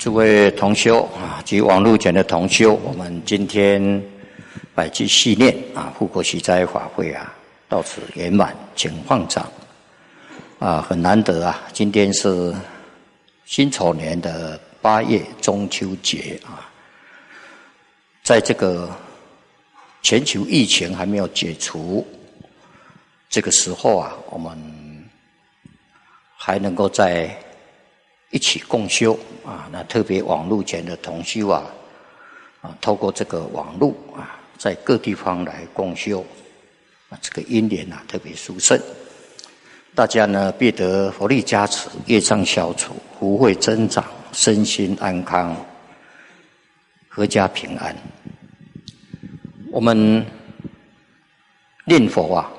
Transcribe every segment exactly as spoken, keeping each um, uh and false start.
诸位同修啊及网络前的同修，我们今天百济系列啊护国息灾法会啊到此圆满，请放掌啊，很难得啊，今天是辛丑年的八月中秋节啊，在这个全球疫情还没有解除这个时候啊，我们还能够在一起共修啊，那特别网络前的同修啊，啊，透过这个网络啊，在各地方来共修啊，这个因缘啊特别殊胜，大家呢必得佛力加持，业障消除，福慧增长，身心安康，阖家平安。我们念佛啊，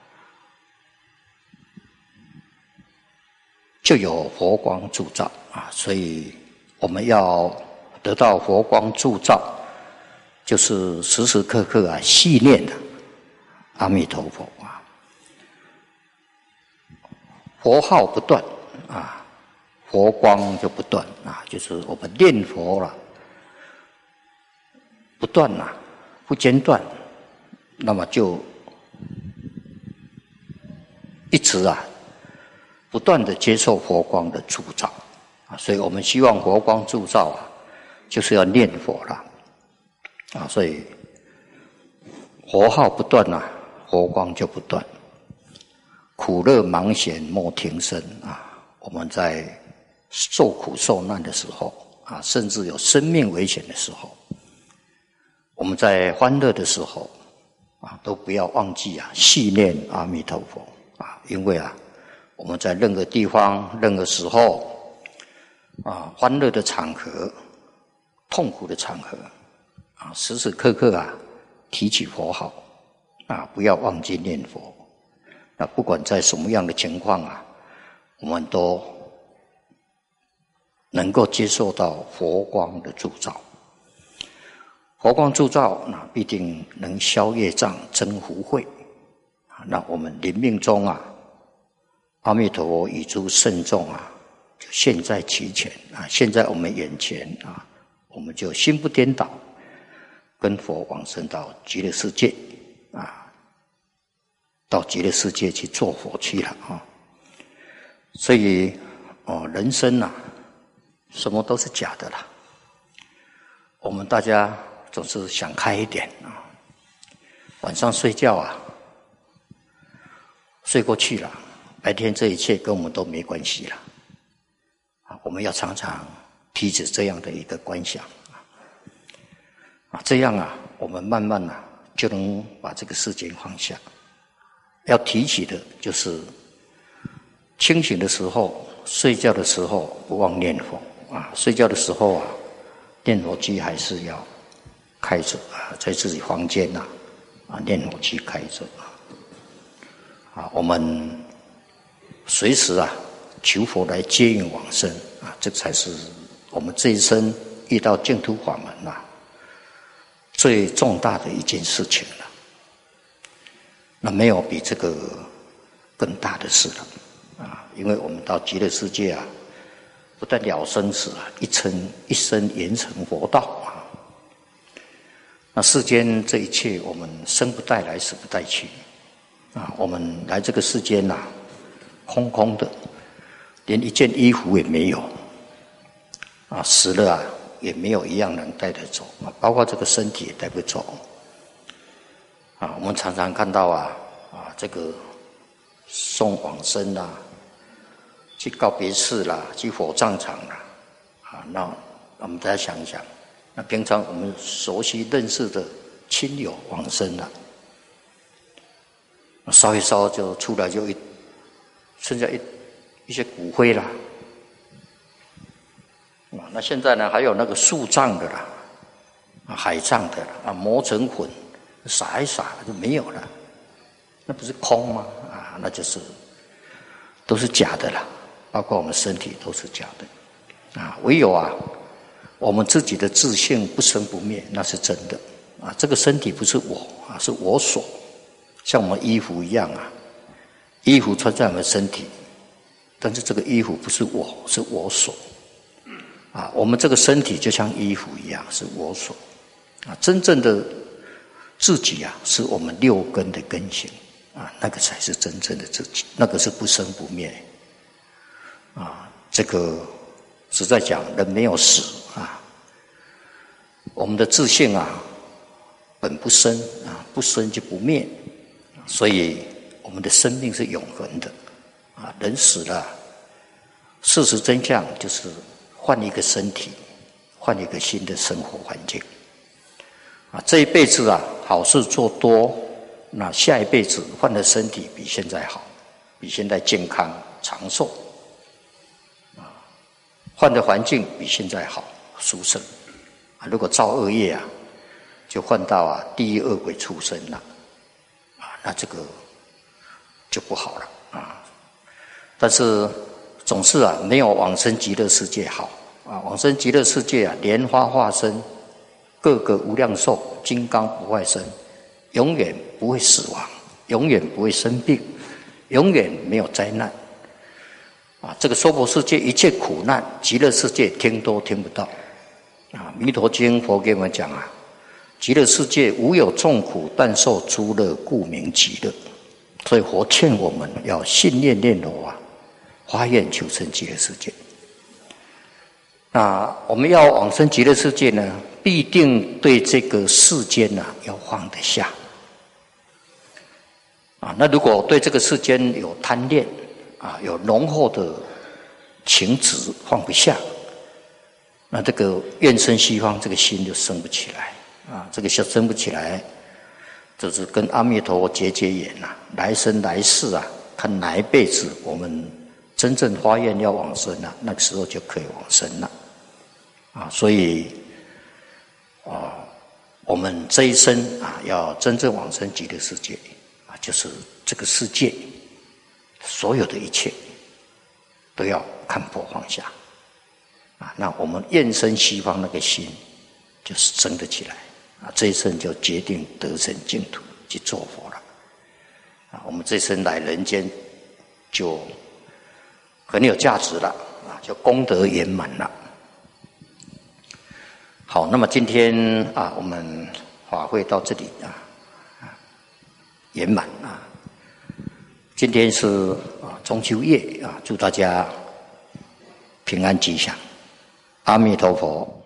就有佛光铸造啊，所以我们要得到佛光铸造，就是时时刻刻啊系念的阿弥陀佛啊，佛号不断啊，佛光就不断啊，就是我们念佛了，不断啊，不间断，那么就一直啊。不断的接受佛光的铸造啊，所以我们希望佛光铸造啊，就是要念佛了啊，所以佛号不断啊，佛光就不断。苦乐忙险莫停身啊，我们在受苦受难的时候啊，甚至有生命危险的时候，我们在欢乐的时候啊，都不要忘记啊，系念阿弥陀佛啊，因为啊。我们在任何地方、任何时候，啊，欢乐的场合、痛苦的场合，啊，时时刻刻啊，提起佛号，啊，不要忘记念佛。那不管在什么样的情况啊，我们都能够接受到佛光的铸造。佛光铸造，那必定能消业障、增福慧。那我们临命中啊。阿弥陀佛与诸圣众啊，就现在其前啊，现在我们眼前啊，我们就心不颠倒，跟佛往生到极乐世界啊，到极乐世界去做佛去了啊。所以哦，人生啊，什么都是假的啦。我们大家总是想开一点啊，晚上睡觉啊，睡过去了。白天这一切跟我们都没关系了，啊，我们要常常提起这样的一个观想，啊，这样啊，我们慢慢啊就能把这个世间放下。要提起的就是清醒的时候、睡觉的时候不忘念佛啊，睡觉的时候啊，念佛机还是要开着啊，在自己房间呐啊，念佛机开着啊，我们。随时啊，求佛来接引往生啊，这才是我们这一生遇到净土法门呐、啊，最重大的一件事情了。那没有比这个更大的事了啊！因为我们到极乐世界啊，不但了生死啊，一生一生圆成佛道啊。那世间这一切，我们生不带来，死不带去啊！我们来这个世间呐、啊。空空的，连一件衣服也没有啊！死了啊，也没有一样能带得走啊，包括这个身体也带不走啊！我们常常看到啊啊，这个送往生啦、啊，去告别式啦，去火葬场啦，啊，那我们再想一想，那平常我们熟悉认识的亲友往生了，烧一烧就出来就一。剩下一一些骨灰啦，啊，那现在呢还有那个树葬的啦，啊，海葬的啦，啊，磨成粉，撒一撒就没有了，那不是空吗？啊，那就是都是假的啦，包括我们身体都是假的，啊，唯有啊，我们自己的自性不生不灭，那是真的，啊，这个身体不是我啊，是我所，像我们衣服一样啊。衣服穿在我们身体，但是这个衣服不是我，是我所啊，我们这个身体就像衣服一样，是我所啊，真正的自己啊，是我们六根的根性啊，那个才是真正的自己，那个是不生不灭啊。这个实在讲，人没有死啊，我们的自性啊，本不生啊，不生就不灭，所以我们的生命是永恒的啊。人死了，事实真相就是换一个身体，换一个新的生活环境啊。这一辈子啊，好事做多，那下一辈子换的身体比现在好，比现在健康长寿啊，换的环境比现在好殊胜啊。如果造恶业啊，就换到啊地狱恶鬼畜生了啊，那这个就不好了啊。但是总是啊，没有往生极乐世界好啊！往生极乐世界啊，莲花化身，各个无量寿，金刚不坏身，永远不会死亡，永远不会生病，永远没有灾难啊！这个娑婆世界一切苦难，极乐世界听都听不到啊！弥陀经佛给我们讲啊，极乐世界无有众苦，但受诸乐，故名极乐。所以佛劝我们要信念念佛啊，发愿求生极乐世界。那我们要往生极乐世界呢，必定对这个世间呢、啊、要放得下啊。那如果对这个世间有贪恋啊，有浓厚的情执放不下，那这个愿生西方这个心就生不起来啊。这个心生不起来，就是跟阿弥陀佛结结缘呐、啊，来生来世啊，看哪一辈子我们真正发愿要往生了、啊，那个时候就可以往生了啊。所以啊，我们这一生啊，要真正往生极乐世界啊，就是这个世界所有的一切都要看破放下啊。那我们愿生西方那个心就是生得起来啊，这一生就决定得生净土去做佛了啊。我们这一生来人间就很有价值了啊，就功德圆满了。好，那么今天啊，我们法会到这里啊，圆满啊。今天是啊中秋夜啊，祝大家平安吉祥，阿弥陀佛。